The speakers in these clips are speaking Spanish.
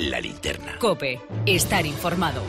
La Linterna. COPE. Estar informado.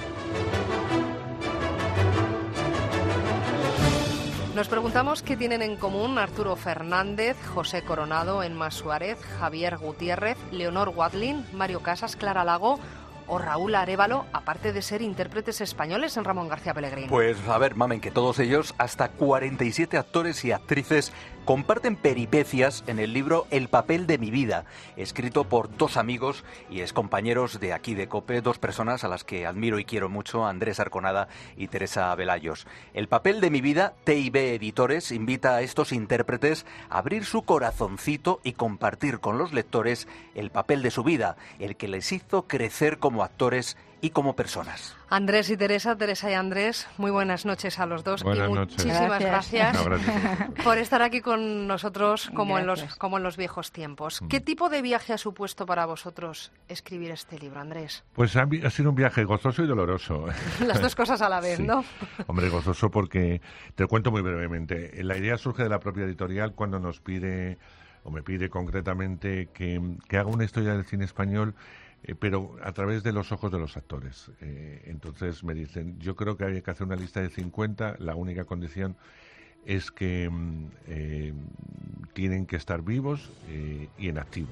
Nos preguntamos qué tienen en común Arturo Fernández, José Coronado, Emma Suárez, Javier Gutiérrez, Leonor Watling, Mario Casas, Clara Lago o Raúl Arévalo, aparte de ser intérpretes españoles en Ramón García Pellegrini. Pues a ver, mamen, que todos ellos, hasta 47 actores y actrices, comparten peripecias en el libro El papel de mi vida, escrito por dos amigos y excompañeros de aquí de COPE, dos personas a las que admiro y quiero mucho, Andrés Arconada y Teresa Velayos. El papel de mi vida, T&B Editores, invita a estos intérpretes a abrir su corazoncito y compartir con los lectores el papel de su vida, el que les hizo crecer como actores y como personas. Andrés y Teresa, Teresa y Andrés, muy buenas noches a los dos. Buenas y noches. Muchísimas gracias, No, gracias por estar aquí con nosotros como en los viejos tiempos. ¿Qué tipo de viaje ha supuesto para vosotros escribir este libro, Andrés? Pues ha sido un viaje gozoso y doloroso. Las dos cosas a la vez, Sí. ¿no? Hombre, gozoso porque, te cuento muy brevemente, la idea surge de la propia editorial cuando nos pide, o me pide concretamente, que haga una historia del cine español, pero a través de los ojos de los actores. Entonces me dicen, yo creo que hay que hacer una lista de 50, la única condición es que tienen que estar vivos y en activo.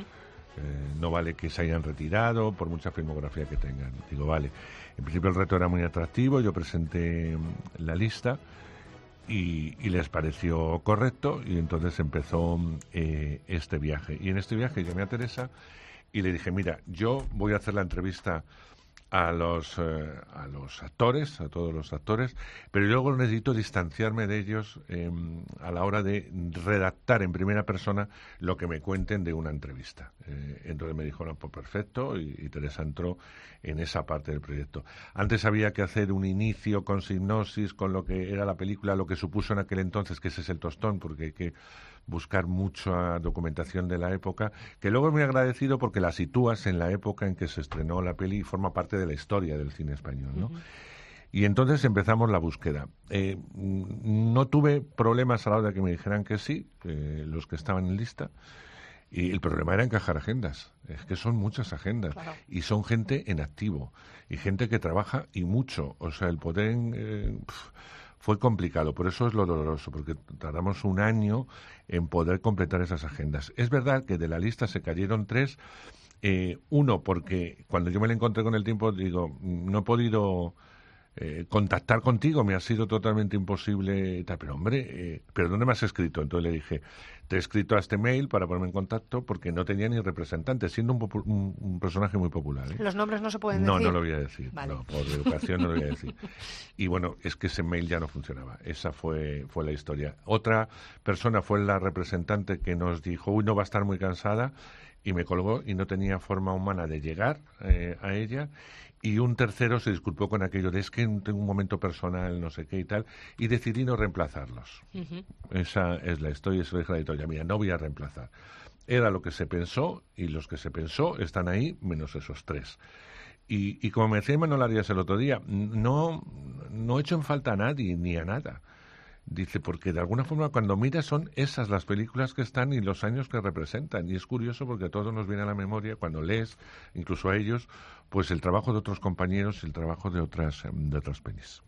No vale que se hayan retirado por mucha filmografía que tengan. Digo, vale. En principio el reto era muy atractivo, yo presenté la lista y les pareció correcto y entonces empezó este viaje. Y en este viaje llamé a Teresa y le dije, mira, yo voy a hacer la entrevista a los actores, a todos los actores, pero luego necesito distanciarme de ellos a la hora de redactar en primera persona lo que me cuenten de una entrevista. Entonces me dijo, no, pues perfecto, y Teresa entró en esa parte del proyecto. Antes había que hacer un inicio con sinopsis, con lo que era la película, lo que supuso en aquel entonces, que ese es el tostón, porque hay que buscar mucha documentación de la época, que luego es muy agradecido porque la sitúas en la época en que se estrenó la peli y forma parte de la historia del cine español, ¿no? Y entonces empezamos la búsqueda. No tuve problemas a la hora de que me dijeran que sí, los que estaban en lista, y el problema era encajar agendas. Es que son muchas agendas, claro. Y son gente en activo, y gente que trabaja y mucho. O sea, el poder... fue complicado, por eso es lo doloroso, porque tardamos un año en poder completar esas agendas. Es verdad que de la lista se cayeron 3, uno porque cuando yo me la encontré con el tiempo, digo, no he podido contactar contigo, me ha sido totalmente imposible, pero hombre, ¿pero dónde me has escrito? Entonces le dije, te he escrito a este mail para ponerme en contacto porque no tenía ni representante, siendo un personaje muy popular. ¿Los nombres no se pueden decir? decir? No lo voy a decir, vale. No, por educación no lo voy a decir. Y bueno, es que ese mail ya no funcionaba, esa fue la historia. Otra persona fue la representante que nos dijo, uy, no va a estar muy cansada, y me colgó y no tenía forma humana de llegar a ella. Y un tercero se disculpó con aquello de es que tengo un momento personal, no sé qué y tal, y decidí no reemplazarlos. Esa es la historia, eso es la editorial mía, no voy a reemplazar. Era lo que se pensó, y los que se pensó están ahí, menos esos 3. Y como me decía Manuel Arias el otro día, no he hecho en falta a nadie, ni a nada. Dice, porque de alguna forma cuando miras son esas las películas que están y los años que representan. Y es curioso porque a todos nos viene a la memoria, cuando lees, incluso a ellos, pues el trabajo de otros compañeros y el trabajo de otras pelis.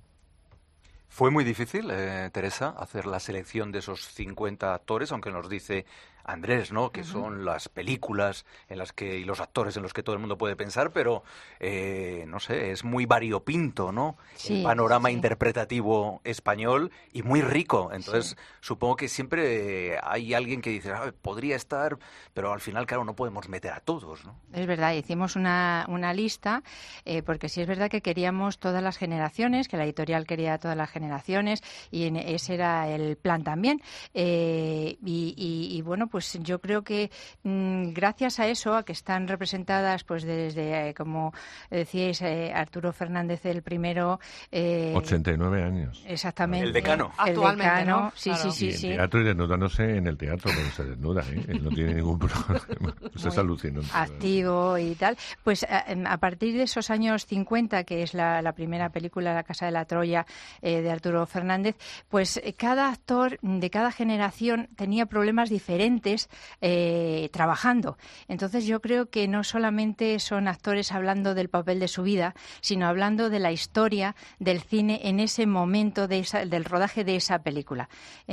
¿Fue muy difícil, Teresa, hacer la selección de esos 50 actores, aunque nos dice Andrés, ¿no?, que son las películas en las que y los actores en los que todo el mundo puede pensar, pero no sé, es muy variopinto, ¿no? Sí, el panorama interpretativo español y muy rico. Entonces, supongo que siempre hay alguien que dice, podría estar, pero al final, claro, no podemos meter a todos, ¿no? Es verdad, hicimos una lista, porque sí es verdad que queríamos todas las generaciones, que la editorial quería todas las generaciones, y ese era el plan también. Y bueno, pues yo creo que gracias a eso, a que están representadas pues desde, como decíais, Arturo Fernández el primero... 89 años. Exactamente. El decano. Actualmente, decano, ¿no? Sí, claro. sí. En teatro y desnudándose en el teatro, porque se desnuda, Él no tiene ningún problema. Eso es alucinante. Activo y tal. Pues a partir de esos años 50, que es la primera película, La Casa de la Troya, de Arturo Fernández, pues cada actor de cada generación tenía problemas diferentes antes trabajando. Entonces yo creo que no solamente son actores hablando del papel de su vida, sino hablando de la historia del cine en ese momento del rodaje de esa película.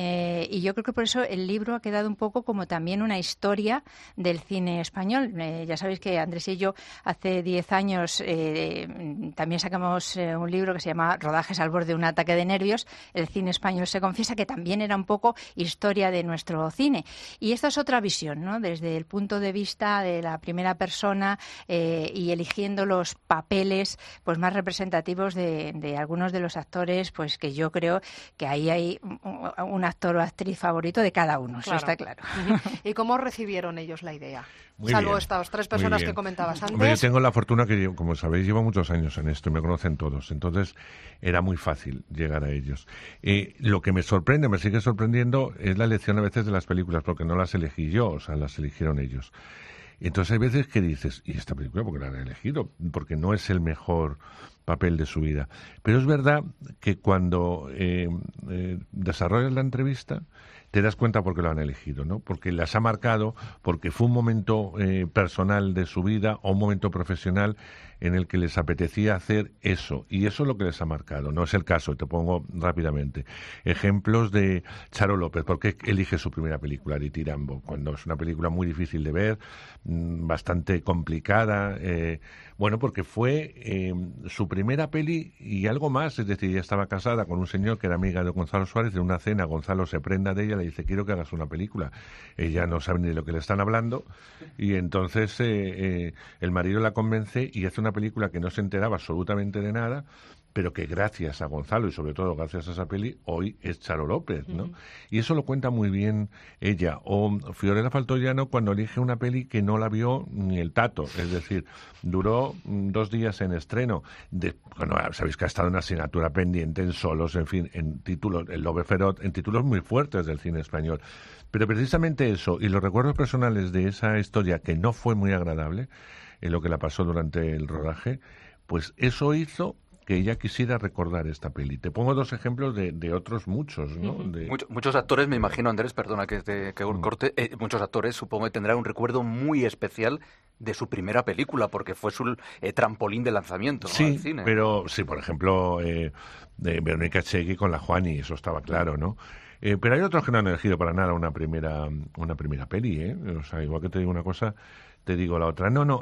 Y yo creo que por eso el libro ha quedado un poco como también una historia del cine español. Ya sabéis que Andrés y yo hace 10 años también sacamos un libro que se llama Rodajes al borde de un ataque de nervios. El cine español se confiesa, que también era un poco historia de nuestro cine. Y esta es otra visión, ¿no? Desde el punto de vista de la primera persona y eligiendo los papeles pues más representativos de algunos de los actores, pues que yo creo que ahí hay un actor o actriz favorito de cada uno, claro. Eso está claro. ¿Y cómo recibieron ellos la idea? Muy Salvo bien, estas 3 personas que comentabas antes. Hombre, yo tengo la fortuna que, como sabéis, llevo muchos años en esto y me conocen todos. Entonces, era muy fácil llegar a ellos. Lo que me sorprende, me sigue sorprendiendo, es la elección a veces de las películas, porque no las elegí yo, o sea, las eligieron ellos. Entonces, hay veces que dices, ¿y esta película por qué la han elegido? Porque no es el mejor papel de su vida. Pero es verdad que cuando desarrollas la entrevista, te das cuenta por qué lo han elegido, ¿no? Porque las ha marcado, porque fue un momento personal de su vida o un momento profesional en el que les apetecía hacer eso, y eso es lo que les ha marcado. No es el caso, te pongo rápidamente ejemplos de Charo López. ¿Por qué elige su primera película, Ditirambo? Cuando es una película muy difícil de ver, bastante complicada, bueno, porque fue su primera peli y algo más, es decir, ella estaba casada con un señor que era amiga de Gonzalo Suárez. En una cena Gonzalo se prenda de ella, le dice, quiero que hagas una película. Ella no sabe ni de lo que le están hablando, y entonces el marido la convence y hace una película que no se enteraba absolutamente de nada, pero que gracias a Gonzalo y sobre todo gracias a esa peli, hoy es Charo López, ¿no? Y eso lo cuenta muy bien ella. O Fiorella Faltoiano, cuando elige una peli que no la vio ni el tato, es decir, duró 2 días en estreno. Bueno, sabéis que ha estado en asignatura pendiente, en Solos, en fin, en títulos, en Lobe Feroz, en títulos muy fuertes del cine español. Pero precisamente eso, y los recuerdos personales de esa historia, que no fue muy agradable, en lo que la pasó durante el rodaje, pues eso hizo que ella quisiera recordar esta peli. Te pongo 2 ejemplos de otros muchos, ¿no? Muchos actores, me imagino, Andrés, perdona que corte, muchos actores supongo que tendrán un recuerdo muy especial de su primera película, porque fue su trampolín de lanzamiento, ¿no? Sí, al cine. Pero sí, por ejemplo, de Verónica Chegui con La Juani, eso estaba claro, ¿no? Pero hay otros que no han elegido para nada una primera peli, ¿eh? O sea, igual que te digo una cosa, te digo la otra. No,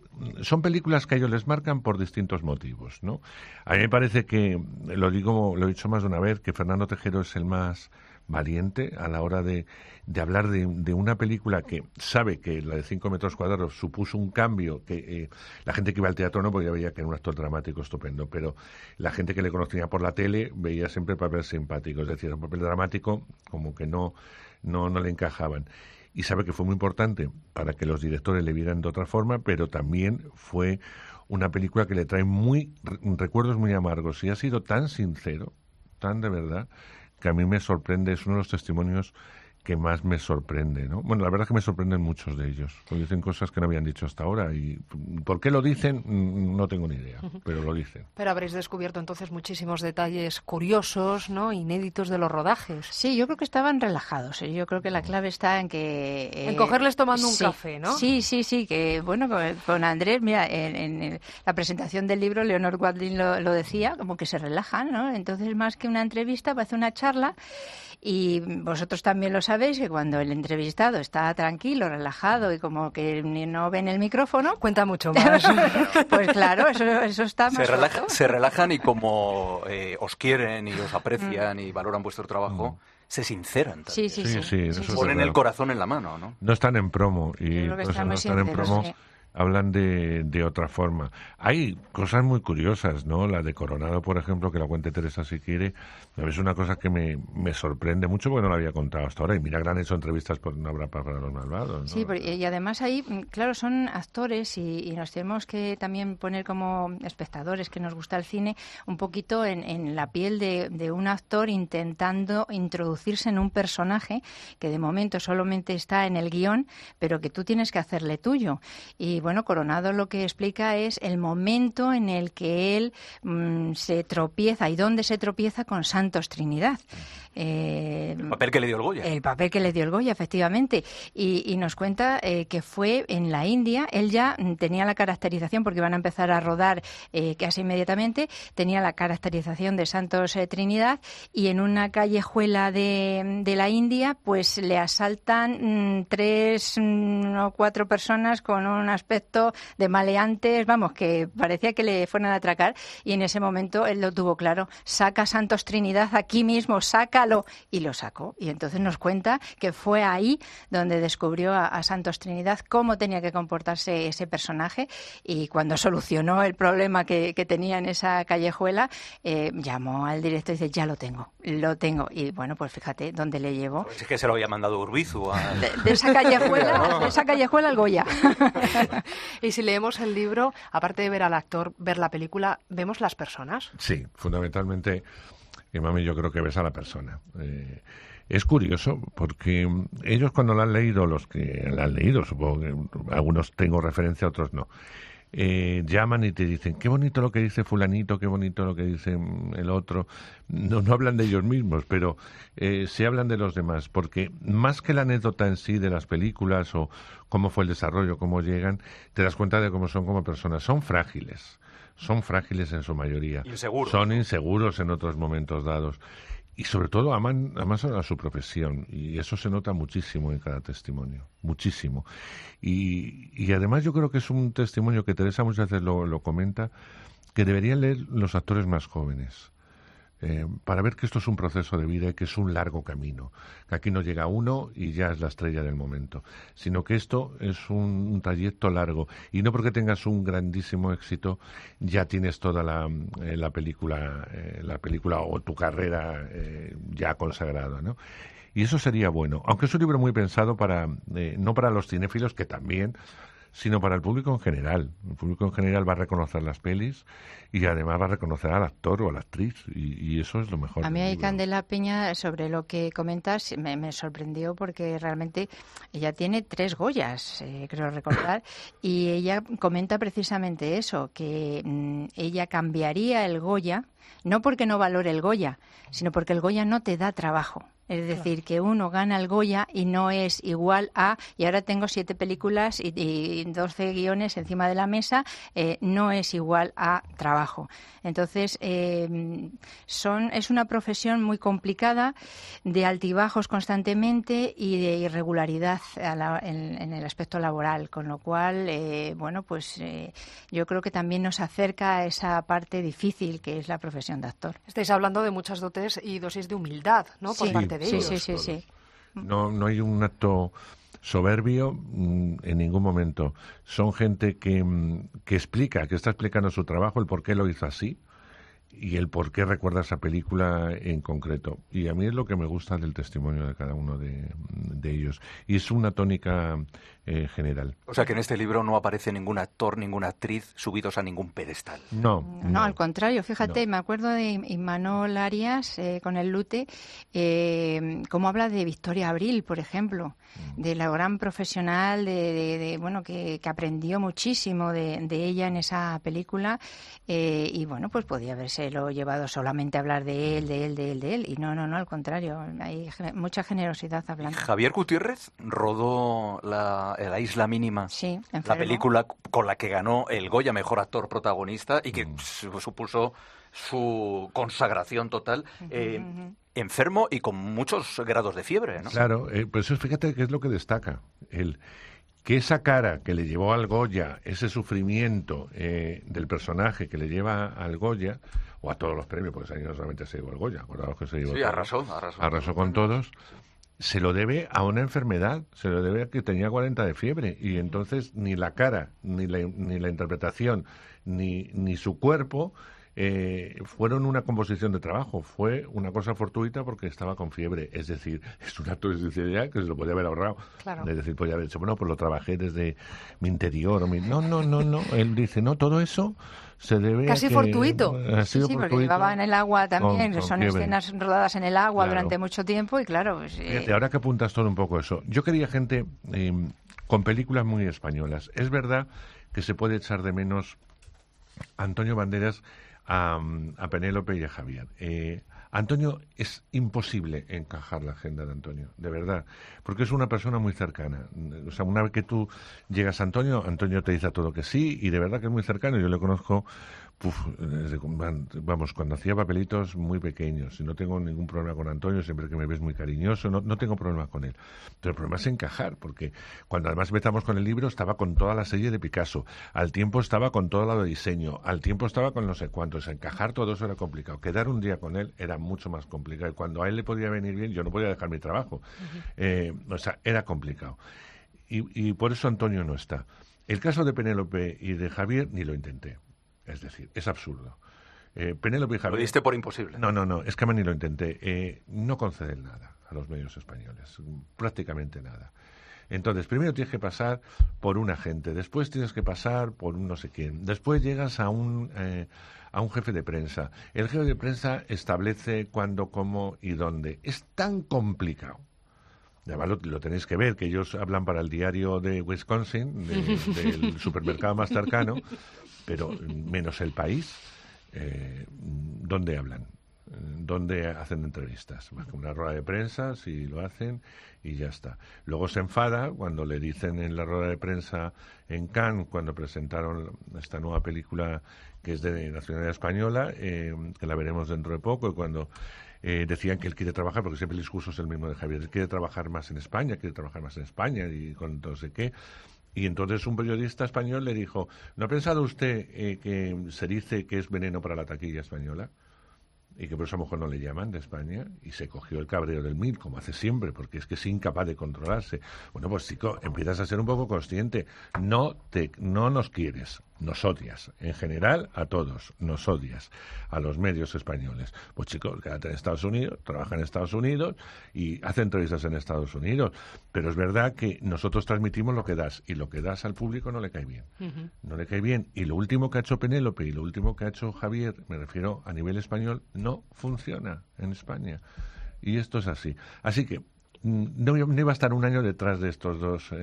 son películas que a ellos les marcan por distintos motivos, ¿no? A mí me parece que, lo he dicho más de una vez, que Fernando Tejero es el más valiente a la hora de hablar de una película que sabe que la de 5 metros cuadrados supuso un cambio, que la gente que iba al teatro no, porque ya veía que era un actor dramático estupendo, pero la gente que le conocía por la tele veía siempre el papel simpático, es decir, un papel dramático como que no le encajaban. Y sabe que fue muy importante para que los directores le vieran de otra forma, pero también fue una película que le trae recuerdos muy amargos, y ha sido tan sincero, tan de verdad, que a mí me sorprende. Es uno de los testimonios que más me sorprende, ¿no? Bueno, la verdad es que me sorprenden muchos de ellos, porque dicen cosas que no habían dicho hasta ahora, y ¿por qué lo dicen? No tengo ni idea, pero lo dicen. Pero habréis descubierto entonces muchísimos detalles curiosos, ¿no?, inéditos de los rodajes. Sí, yo creo que estaban relajados. Yo creo que la clave está en que... en cogerles tomando un café, ¿no? Sí, que bueno, con Andrés, mira, en la presentación del libro, Leonor Watling lo decía, como que se relajan, ¿no? Entonces, más que una entrevista, parece una charla. Y vosotros también lo sabéis, que cuando el entrevistado está tranquilo, relajado y como que no ven el micrófono... Cuenta mucho más. Pues claro, eso está más... Se relajan y como os quieren y os aprecian y valoran vuestro trabajo, se sinceran también. Sí. Ponen el corazón en la mano, ¿no? No están en promo, y no están en promo... Sí. Hablan de otra forma. Hay cosas muy curiosas, ¿no? La de Coronado, por ejemplo, que la cuente Teresa si quiere. Es una cosa que me sorprende mucho, porque no la había contado hasta ahora. Y mira que han hecho entrevistas por No habrá para los malvados, ¿no? Sí, y además ahí, claro, son actores y nos tenemos que también poner como espectadores que nos gusta el cine un poquito en la piel de un actor intentando introducirse en un personaje que de momento solamente está en el guión, pero que tú tienes que hacerle tuyo. Y bueno, Coronado lo que explica es el momento en el que él se tropieza y dónde se tropieza con Santos Trinidad. El papel que le dio el Goya. El papel que le dio el Goya, efectivamente. Y nos cuenta que fue en la India. Él ya tenía la caracterización, porque iban a empezar a rodar casi inmediatamente, tenía la caracterización de Santos Trinidad, y en una callejuela de la India pues le asaltan 3 o 4 personas con un aspecto de maleantes, vamos, que parecía que le fueran a atracar, y en ese momento él lo tuvo claro: saca Santos Trinidad aquí mismo, sácalo, y lo sacó. Y entonces nos cuenta que fue ahí donde descubrió a Santos Trinidad, cómo tenía que comportarse ese personaje, y cuando solucionó el problema que tenía en esa callejuela, llamó al director y dice: ya lo tengo. Y bueno, pues fíjate dónde le llevó. Pues es que se lo había mandado Urbizu. De esa callejuela al Goya. Y si leemos el libro, aparte de ver al actor, ver la película, ¿vemos las personas? Sí, fundamentalmente, mami, yo creo que ves a la persona. Es curioso porque ellos, cuando la han leído, los que la han leído, supongo que algunos tengo referencia, otros no, llaman y te dicen: qué bonito lo que dice fulanito, qué bonito lo que dice el otro. No hablan de ellos mismos, pero se hablan de los demás, porque más que la anécdota en sí de las películas o cómo fue el desarrollo, cómo llegan, te das cuenta de cómo son como personas. Son frágiles en su mayoría. Inseguros. Son inseguros en otros momentos dados. Y sobre todo aman a su profesión, y eso se nota muchísimo en cada testimonio, muchísimo. Y además yo creo que es un testimonio que Teresa muchas veces lo comenta, que deberían leer los actores más jóvenes, para ver que esto es un proceso de vida y que es un largo camino, que aquí no llega uno y ya es la estrella del momento, sino que esto es un trayecto largo, y no porque tengas un grandísimo éxito ya tienes toda la película o tu carrera ya consagrada, ¿no? Y eso sería bueno, aunque es un libro muy pensado para no para los cinéfilos, que también, sino para el público en general. El público en general va a reconocer las pelis y además va a reconocer al actor o a la actriz, y eso es lo mejor. A mí hay Candela Peña, sobre lo que comentas, me sorprendió, porque realmente ella tiene 3 Goyas, creo recordar, y ella comenta precisamente eso, que ella cambiaría el Goya, no porque no valore el Goya, sino porque el Goya no te da trabajo. Es decir, que uno gana el Goya y no es igual a, y ahora tengo 7 películas y 12 guiones encima de la mesa, no es igual a trabajo. Entonces, es una profesión muy complicada, de altibajos constantemente y de irregularidad en el aspecto laboral, con lo cual, yo creo que también nos acerca a esa parte difícil que es la profesión de actor. Estáis hablando de muchas dotes y dosis de humildad, ¿no? Por parte de ellos. Sí. No hay un acto soberbio en ningún momento. Son gente que explica, que está explicando su trabajo, el por qué lo hizo así y el por qué recuerda esa película en concreto. Y a mí es lo que me gusta del testimonio de cada uno de ellos. Y es una tónica general. O sea que en este libro no aparece ningún actor, ninguna actriz subidos a ningún pedestal. No, al contrario. Fíjate, me acuerdo de Imanol Arias con El Lute, cómo habla de Victoria Abril, por ejemplo, de la gran profesional, que aprendió muchísimo de ella en esa película, y bueno, pues podía habérselo llevado solamente a hablar de él, y no, al contrario, hay mucha generosidad hablando. Javier Gutiérrez rodó la Isla Mínima, sí, la película con la que ganó el Goya Mejor Actor Protagonista y que supuso su consagración total, enfermo y con muchos grados de fiebre, ¿no? Claro, pues fíjate que es lo que destaca, que esa cara que le llevó al Goya, ese sufrimiento del personaje que le lleva al Goya, o a todos los premios, porque ahí no solamente se llevó el Goya, acordaos que se llevó arrasó con todos. Se lo debe a una enfermedad, se lo debe a que tenía 40 de fiebre, y entonces ni la cara, ni la interpretación, ni su cuerpo fueron una composición de trabajo, fue una cosa fortuita porque estaba con fiebre. Es decir, es un acto de sinceridad que se lo podía haber ahorrado. Claro. Es decir, podía haber dicho, bueno, pues lo trabajé desde mi interior. No. Él dice, no, todo eso se debe casi a que fortuito. Sí, porque llevaba en el agua también, son fiebre. Escenas rodadas en el agua, claro, durante mucho tiempo, y claro... Fíjate, ahora que apuntas todo un poco eso, yo quería gente con películas muy españolas. Es verdad que se puede echar de menos a Antonio Banderas, a Penélope y a Javier. Antonio, es imposible encajar la agenda de Antonio, de verdad, porque es una persona muy cercana. O sea, una vez que tú llegas a Antonio te dice a todo que sí, y de verdad que es muy cercano. Yo le conozco, cuando hacía papelitos muy pequeños, y no tengo ningún problema con Antonio, siempre que me ves muy cariñoso, no tengo problemas con él. Pero el problema es encajar, porque cuando además empezamos con el libro, estaba con toda la serie de Picasso, al tiempo estaba con todo lo de diseño, al tiempo estaba con no sé cuántos. Encajar todo eso era complicado. Quedar un día con él era mucho más complicado, y cuando a él le podía venir bien, yo no podía dejar mi trabajo. O sea, era complicado. Y por eso Antonio no está. El caso de Penélope y de Javier ni lo intenté. Es decir, es absurdo. Penélope y Javier... Lo diste por imposible. No, es que ni lo intenté. No conceden nada a los medios españoles, prácticamente nada. Entonces, primero tienes que pasar por un agente, después tienes que pasar por un no sé quién, después llegas a un jefe de prensa. El jefe de prensa establece cuándo, cómo y dónde. Es tan complicado. Además lo tenéis que ver, que ellos hablan para el diario de Wisconsin, del supermercado más cercano, pero menos El País, ¿dónde hablan? ¿Dónde hacen entrevistas? Más que una rueda de prensa, si lo hacen, y ya está. Luego se enfada cuando le dicen en la rueda de prensa en Cannes, cuando presentaron esta nueva película que es de nacionalidad española, que la veremos dentro de poco, y cuando decían que él quiere trabajar, porque siempre el discurso es el mismo de Javier, él quiere trabajar más en España, y con no sé qué. Y entonces un periodista español le dijo, ¿no ha pensado usted que se dice que es veneno para la taquilla española? Y que por eso a lo mejor no le llaman de España, y se cogió el cabreo del mil, como hace siempre, porque es que es incapaz de controlarse. Bueno, pues chico, empiezas a ser un poco consciente. No nos quieres, nos odias. En general, a todos, nos odias. A los medios españoles. Pues chico, quédate en Estados Unidos, trabaja en Estados Unidos y hace entrevistas en Estados Unidos. Pero es verdad que nosotros transmitimos lo que das, y lo que das al público no le cae bien. No le cae bien. Y lo último que ha hecho Penélope y lo último que ha hecho Javier, me refiero a nivel español, no funciona en España. Y esto es así. Así que no iba a estar un año detrás de estos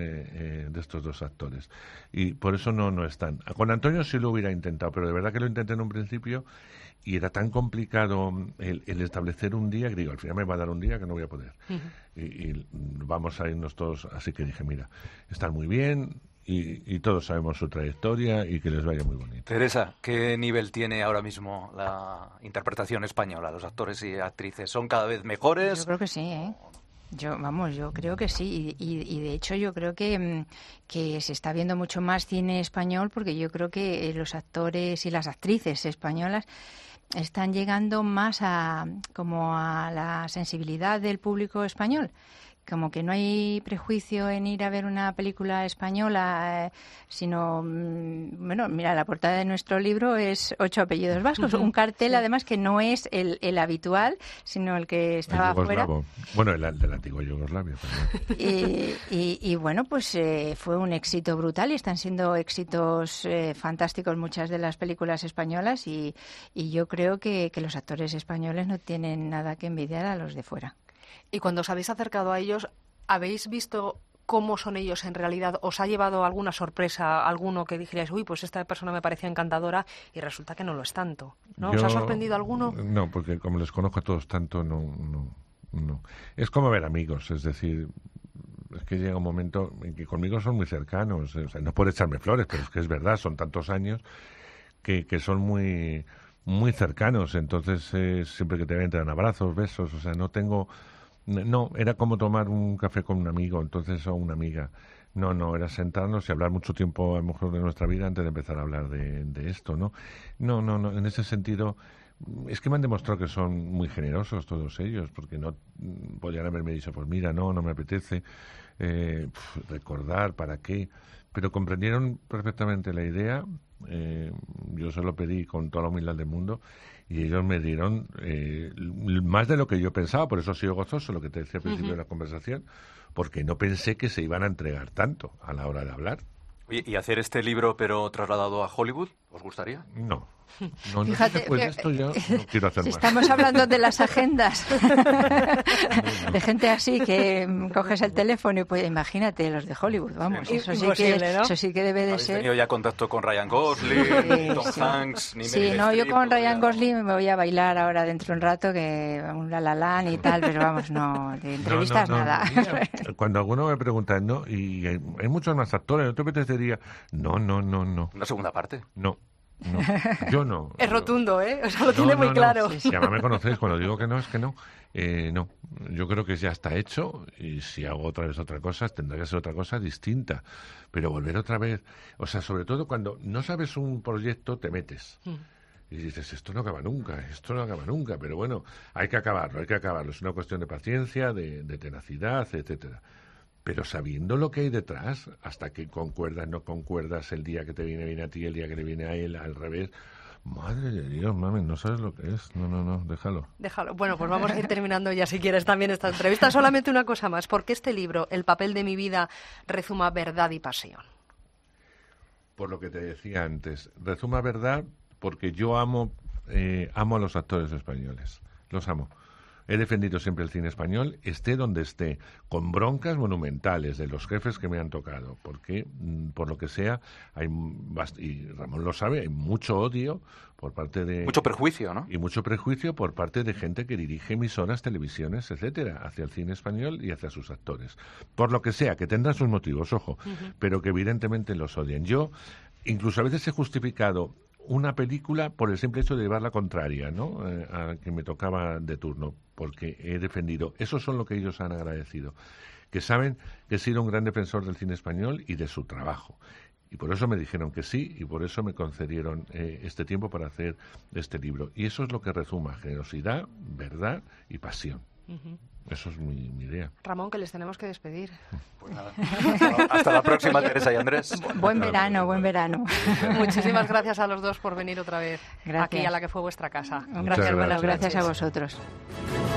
dos actores, y por eso no están. Con Antonio sí lo hubiera intentado, pero de verdad que lo intenté en un principio y era tan complicado el establecer un día, que digo, al final me va a dar un día que no voy a poder. Y vamos a irnos todos, así que dije, mira, están muy bien, y todos sabemos su trayectoria, y que les vaya muy bonito. Teresa, ¿qué nivel tiene ahora mismo la interpretación española? ¿Los actores y actrices son cada vez mejores? Yo creo que sí, ¿eh? Yo creo que sí, y de hecho yo creo que se está viendo mucho más cine español, porque yo creo que los actores y las actrices españolas están llegando más como a la sensibilidad del público español. Como que no hay prejuicio en ir a ver una película española, sino, bueno, mira, la portada de nuestro libro es 8 apellidos vascos, un cartel además que no es el habitual, sino el que estaba afuera. Bueno, el de la antigua Yugoslavia también. Y bueno, pues fue un éxito brutal, y están siendo éxitos fantásticos muchas de las películas españolas, y yo creo que los actores españoles no tienen nada que envidiar a los de fuera. Y cuando os habéis acercado a ellos, ¿habéis visto cómo son ellos en realidad? ¿Os ha llevado alguna sorpresa, alguno que dijerais, uy, pues esta persona me parecía encantadora, y resulta que no lo es tanto? ¿No? ¿Os ha sorprendido alguno? No, porque como les conozco a todos tanto, no. Es como ver amigos, es decir, es que llega un momento en que conmigo son muy cercanos, o sea, no por echarme flores, pero es que es verdad, son tantos años que son muy, muy cercanos. Entonces siempre que te ven te dan abrazos, besos, o sea, no, era como tomar un café con un amigo, entonces, o una amiga. No, era sentarnos y hablar mucho tiempo, a lo mejor, de nuestra vida antes de empezar a hablar de esto, ¿no? No, en ese sentido, es que me han demostrado que son muy generosos todos ellos, porque no podrían haberme dicho, pues mira, no me apetece recordar, ¿para qué? Pero comprendieron perfectamente la idea. Yo se lo pedí con toda la humildad del mundo, y ellos me dieron más de lo que yo pensaba. Por eso ha sido gozoso lo que te decía al principio de la conversación, porque no pensé que se iban a entregar tanto a la hora de hablar. Oye, ¿y hacer este libro pero trasladado a Hollywood? ¿Os gustaría? No. No, Fíjate, después de esto ya no quiero hacer si más. estamos hablando de las agendas, de gente así que coges el teléfono y pues imagínate los de Hollywood, vamos, Sí, eso imposible, ¿no? eso sí que debe de ¿Habéis ser. tenido ya contacto con Ryan Gosling, Tom Sí. Hanks, ni Sí, Meryl no, yo Streep, con todavía Ryan no? Gosling me voy a bailar ahora dentro de un rato, que un La La Land y tal, pero vamos, no, de entrevistas nada. Mira, cuando alguno me pregunta, no, y hay muchos más actores, ¿no te apetecería? No. ¿Una segunda parte? No, yo no. Es rotundo, ¿eh? O sea, lo tiene No, muy no. claro. Y además me conocéis, cuando digo que no, es que no. No, yo creo que ya está hecho y si hago otra vez otra cosa, tendrá que ser otra cosa distinta. Pero volver otra vez, o sea, sobre todo cuando no sabes un proyecto, te metes. Y dices, esto no acaba nunca, pero bueno, hay que acabarlo. Es una cuestión de paciencia, de tenacidad, etcétera. Pero sabiendo lo que hay detrás, hasta que concuerdas, no concuerdas, el día que te viene bien a ti, el día que le viene a él, al revés. Madre de Dios, mami, no sabes lo que es. No, déjalo. Bueno, pues vamos a ir terminando ya, si quieres, también esta entrevista. Solamente una cosa más. ¿Por qué este libro, El papel de mi vida, rezuma verdad y pasión? Por lo que te decía antes, rezuma verdad porque yo amo a los actores españoles. Los amo. He defendido siempre el cine español, esté donde esté, con broncas monumentales de los jefes que me han tocado, porque, por lo que sea, y Ramón lo sabe, hay mucho odio por parte de... Mucho perjuicio, ¿no? Y mucho prejuicio por parte de gente que dirige emisoras, televisiones, etcétera, hacia el cine español y hacia sus actores. Por lo que sea, que tendrán sus motivos, ojo, pero que evidentemente los odian. Yo, incluso a veces he justificado una película por el simple hecho de llevar la contraria, ¿no? A que me tocaba de turno, porque he defendido. Eso son lo que ellos han agradecido, que saben que he sido un gran defensor del cine español y de su trabajo. Y por eso me dijeron que sí, y por eso me concedieron este tiempo para hacer este libro. Y eso es lo que rezuma: generosidad, verdad y pasión. Eso es mi idea. Ramón, que les tenemos que despedir. Pues nada. Hasta la próxima, Teresa y Andrés. Buen verano. Muchísimas gracias a los dos por venir otra vez Gracias. aquí a la que fue vuestra casa. Muchas Gracias, buenas gracias. Gracias a noches. vosotros.